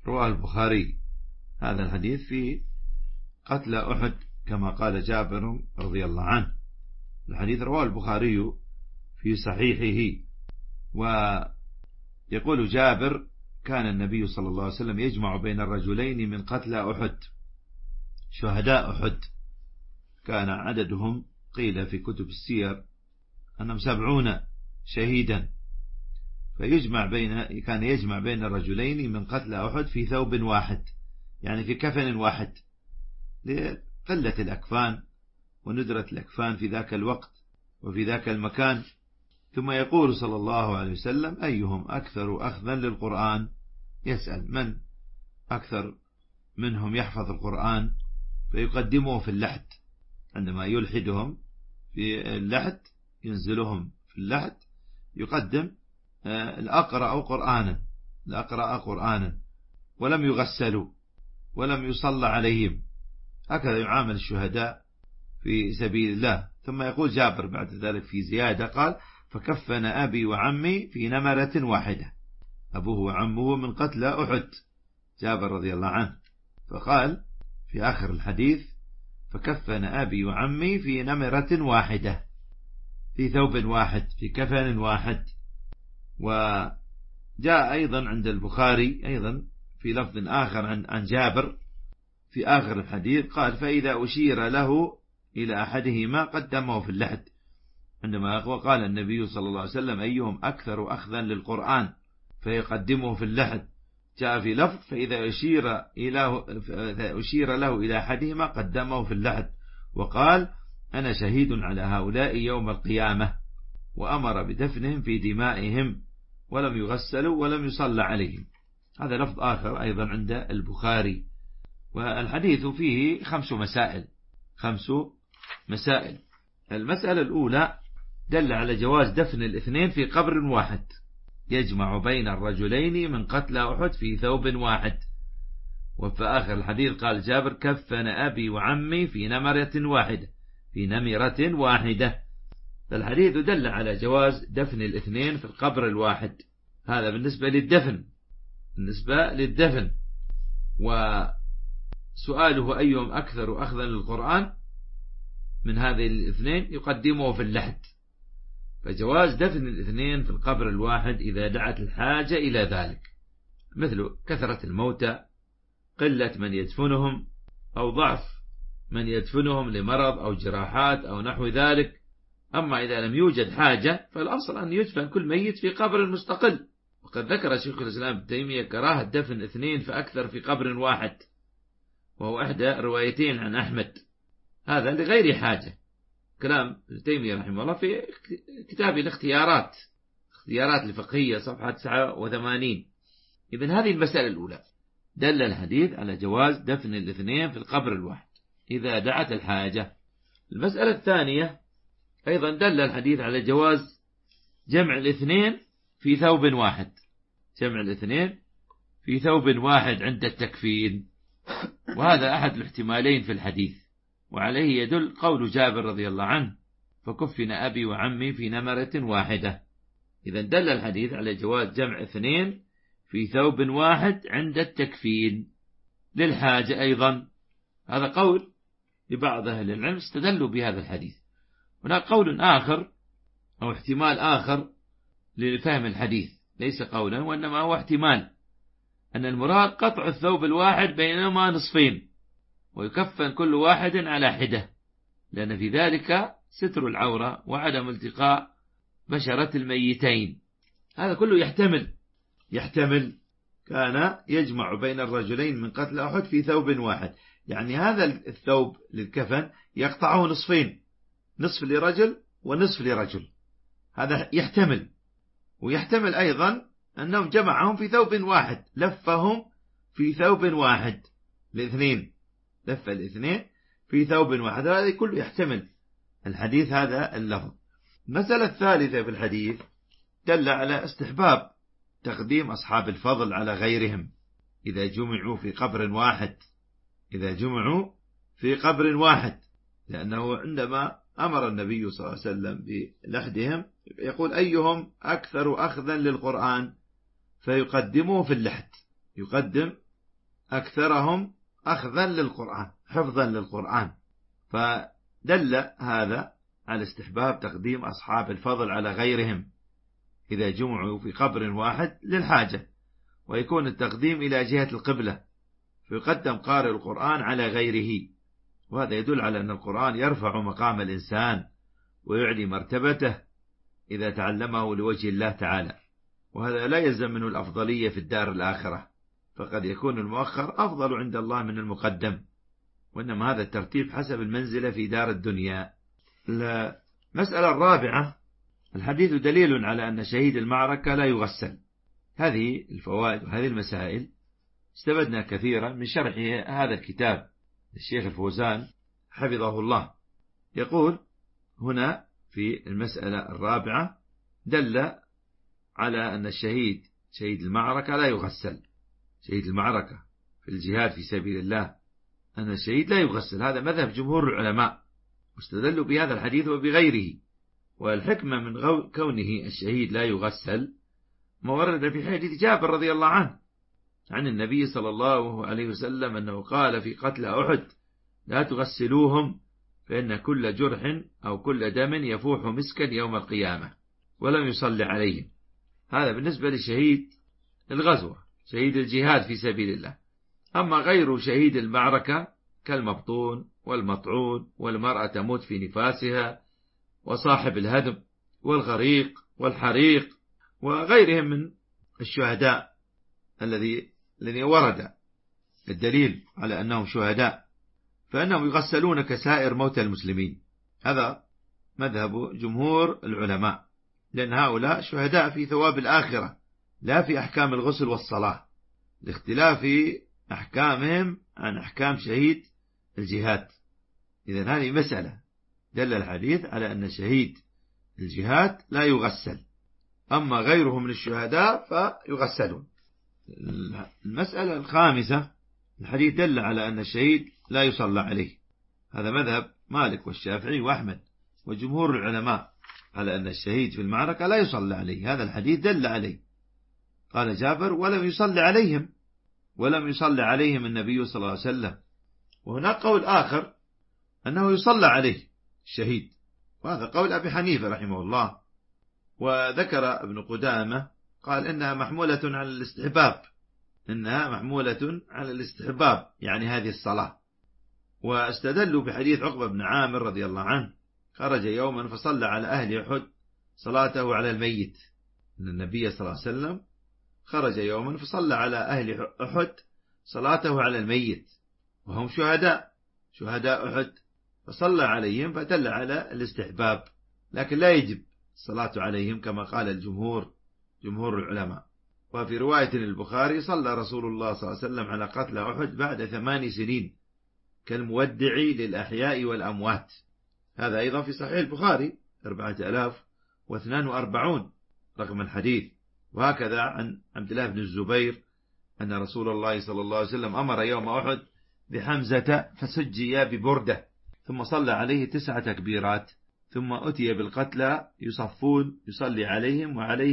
رواه البخاري هذا الحديث في قتل أحد كما قال جابر رضي الله عنه. الحديث رواه البخاري في صحيحه. ويقول جابر كان النبي صلى الله عليه وسلم يجمع بين الرجلين من قتل أحد شهداء أحد، كان عددهم قيل في كتب السير أنهم 70 شهيدا، كان يجمع بين الرجلين من قتل أحد في ثوب واحد، يعني في كفن واحد، لقلة الأكفان وندرة الأكفان في ذاك الوقت وفي ذاك المكان. ثم يقول صلى الله عليه وسلم أيهم أكثر أخذا للقرآن، يسأل من أكثر منهم يحفظ القرآن فيقدمه في اللحد، عندما يلحدهم في اللحد ينزلهم في اللحد يقدم الأقرأ قرآنا ولم يغسلوا ولم يصلى عليهم، هكذا يعامل الشهداء في سبيل الله. ثم يقول جابر بعد ذلك في زيادة قال فكفن أبي وعمي في نمرة واحدة، أبوه وعمه من قتل أحد جابر رضي الله عنه، فقال في آخر الحديث فكفن أبي وعمي في نمرة واحدة في ثوب واحد في كفن واحد. وجاء أيضا عند البخاري أيضا في لفظ آخر عن جابر في آخر الحديث قال فإذا أشير له إلى أحدهما قدمه في اللحد، عندما قال النبي صلى الله عليه وسلم أيهم أكثر أخذا للقرآن فيقدمه في اللحد، جاء في لفظ فإذا أشير له إلى أحدهما قدمه في اللحد، وقال أنا شهيد على هؤلاء يوم القيامة، وأمر بدفنهم في دمائهم ولم يغسلوا ولم يصلى عليهم. هذا لفظ آخر أيضا عند البخاري. والحديث فيه 5 مسائل. المسألة الأولى دل على جواز دفن الاثنين في قبر واحد، يجمع بين الرجلين من قتل أحد في ثوب واحد. وفي آخر الحديث قال جابر كفن أبي وعمي في نمرة واحدة. فالحديث دل على جواز دفن الاثنين في القبر الواحد. هذا بالنسبة للدفن. وسؤاله أيهم أكثر أخذا للقرآن من هذه الاثنين يقدمه في اللحد، فجواز دفن الاثنين في القبر الواحد إذا دعت الحاجة إلى ذلك، مثل كثرة الموتى، قلة من يدفنهم، أو ضعف من يدفنهم لمرض أو جراحات أو نحو ذلك. أما إذا لم يوجد حاجة فالأصل أن يدفن كل ميت في قبر مستقل. وقد ذكر شيخ الإسلام ابن تيمية كراهة دفن 2 فأكثر في قبر واحد، وهو إحدى روايتين عن أحمد، هذا لغير حاجة. كلام ابن تيمية رحمه الله في كتاب الاختيارات الفقهية صفحة 89. إذن هذه المسألة الأولى، دل الحديث على جواز دفن الاثنين في القبر الواحد إذا دعت الحاجة. المسألة الثانية أيضا دل الحديث على جواز جمع الاثنين في ثوب واحد عند التكفين، وهذا أحد الاحتمالين في الحديث، وعليه يدل قول جابر رضي الله عنه فكفن أبي وعمي في نمرة واحدة. إذا دل الحديث على جواز جمع 2 في ثوب واحد عند التكفين للحاجة أيضا. هذا قول لبعض أهل العلم استدلوا بهذا الحديث. هناك قول آخر أو احتمال آخر لفهم الحديث، ليس قولا وإنما هو احتمال، أن المراد قطع الثوب الواحد بينهما نصفين ويكفن كل واحد على حدة، لأن في ذلك ستر العورة وعدم التقاء بشرة الميتين. هذا كله يحتمل كان يجمع بين الرجلين من قتل أحد في ثوب واحد، يعني هذا الثوب للكفن يقطعه نصفين، نصف لرجل ونصف لرجل، هذا يحتمل. ويحتمل أيضا أنهم جمعهم في ثوب واحد، لفهم في ثوب واحد الاثنين، لف الاثنين في ثوب واحد، هذا كله يحتمل الحديث هذا اللفظ. المسألة الثالثة في الحديث دل على استحباب تقديم أصحاب الفضل على غيرهم إذا جمعوا في قبر واحد، لأنه عندما أمر النبي صلى الله عليه وسلم بلحدهم يقول أيهم أكثر أخذا للقرآن فيقدمه في اللحد، يقدم أكثرهم أخذا للقرآن حفظا للقرآن. فدل هذا على استحباب تقديم أصحاب الفضل على غيرهم إذا جمعوا في قبر واحد للحاجة، ويكون التقديم إلى جهة القبلة، فيقدم قارئ القرآن على غيره. وهذا يدل على أن القرآن يرفع مقام الإنسان ويعلي مرتبته إذا تعلمه لوجه الله تعالى، وهذا لا يلزم منه الأفضلية في الدار الآخرة، فقد يكون المؤخر أفضل عند الله من المقدم، وإنما هذا الترتيب حسب المنزلة في دار الدنيا. المسألة الرابعة: الحديث دليل على أن شهيد المعركة لا يغسل. هذه الفوائد وهذه المسائل استفدنا كثيرا من شرح هذا الكتاب للشيخ الفوزان حفظه الله. يقول هنا في المسألة الرابعة: دل على أن شهيد المعركة لا يغسل. شهيد المعركة في الجهاد في سبيل الله أن الشهيد لا يغسل، هذا مذهب جمهور العلماء، واستدلوا بهذا الحديث وبغيره. والحكمة من كونه الشهيد لا يغسل ما ورد في حديث جابر رضي الله عنه عن النبي صلى الله عليه وسلم أنه قال في قتل أحد: لا تغسلوهم فإن كل جرح أو كل دم يفوح مسكا يوم القيامة، ولم يصلي عليهم. هذا بالنسبة لشهيد الغزوة، شهيد الجهاد في سبيل الله. أما غير شهيد المعركة كالمبطون والمطعون والمرأة تموت في نفاسها وصاحب الهدم والغريق والحريق وغيرهم من الشهداء الذي ورد الدليل على أنهم شهداء، فإنهم يغسلون كسائر موتى المسلمين. هذا مذهب جمهور العلماء، لأن هؤلاء شهداء في ثواب الآخرة لا في أحكام الغسل والصلاة، لاختلاف أحكامهم عن أحكام شهيد الجهاد. إذن هذه مسألة دل الحديث على أن شهيد الجهاد لا يغسل، أما غيره من الشهداء فيغسلون. المسألة الخامسة: الحديث دل على أن الشهيد لا يصلى عليه. هذا مذهب مالك والشافعي وأحمد وجمهور العلماء على أن الشهيد في المعركة لا يصلى عليه. هذا الحديث دل عليه. قال جابر: ولم يصلي عليهم النبي صلى الله عليه وسلم. وهناك قول آخر أنه يصلى عليه الشهيد، وهذا قول أبي حنيفة رحمه الله. وذكر ابن قدامة قال إنها محمولة على الاستحباب، يعني هذه الصلاة. واستدلوا بحديث عقبة بن عامر رضي الله عنه: خرج يوما فصلى على أهل أحد صلاته على الميت. إن النبي صلى الله عليه وسلم خرج يوما فصلى على أهل أحد صلاته على الميت، وهم شهداء أحد، فصلى عليهم، فدل على الاستحباب، لكن لا يجب الصلاة عليهم كما قال جمهور العلماء. وفي رواية البخاري: صلى رسول الله صلى الله عليه وسلم على قتل أحد بعد 8 سنين كالمودع للأحياء والأموات. هذا أيضا في صحيح البخاري 4042 رقم الحديث. وهكذا عن عبد الله بن الزبير أن رسول الله صلى الله عليه وسلم أمر يوم أحد بحمزة فسجي ببردة، ثم صلى عليه 9 تكبيرات، ثم أتي بالقتلى يصفون يصلي عليهم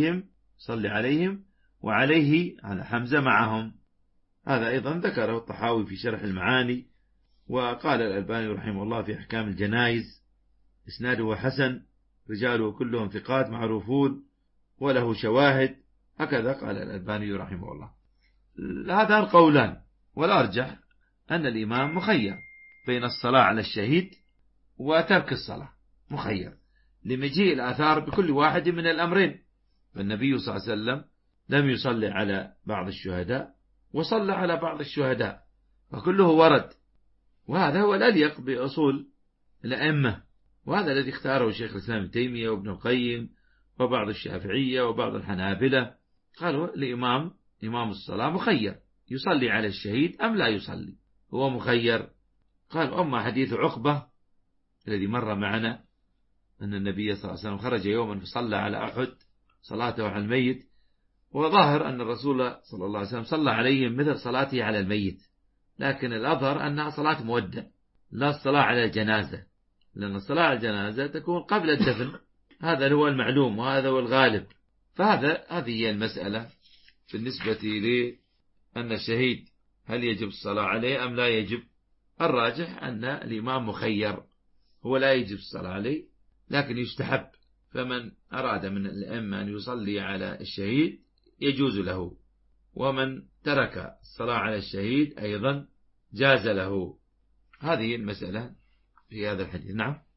وعليه على حمزة معهم. هذا أيضا ذكره الطحاوي في شرح المعاني. وقال الألباني رحمه الله في أحكام الجنائز: إسناده حسن، رجاله كلهم ثقات معروفون وله شواهد. هكذا قال الألباني رحمه الله. هذان قولان، والأرجح أن الإمام مخير بين الصلاة على الشهيد وترك الصلاة، مخير لمجيء الآثار بكل واحد من الأمرين. فالنبي صلى الله عليه وسلم لم يصلي على بعض الشهداء وصلى على بعض الشهداء، وكله ورد، وهذا هو الأليق بأصول الأئمة، وهذا الذي اختاره شيخ الإسلام ابن تيمية وابن القيم وبعض الشافعية وبعض الحنابلة. قالوا إمام الصلاة مخير، يصلي على الشهيد أم لا يصلي، هو مخير. قال: أما حديث عقبة الذي مر معنا أن النبي صلى الله عليه وسلم خرج يوما فصلى على أحد صلاته على الميت، وظاهر أن الرسول صلى الله عليه وسلم صلى عليهم مثل صلاته على الميت، لكن الأظهر أنها صلاة مودع لا الصلاة على الجنازة، لأن الصلاة على الجنازة تكون قبل الدفن، هذا هو المعلوم وهذا هو الغالب. هذه هي المسألة بالنسبة لأن الشهيد هل يجب الصلاة عليه أم لا يجب؟ الراجح أن الإمام مخير، هو لا يجب الصلاة عليه لكن يستحب، فمن أراد من الأئمة أن يصلي على الشهيد يجوز له، ومن ترك الصلاة على الشهيد أيضا جاز له. هذه المسألة في هذا الحديث. نعم.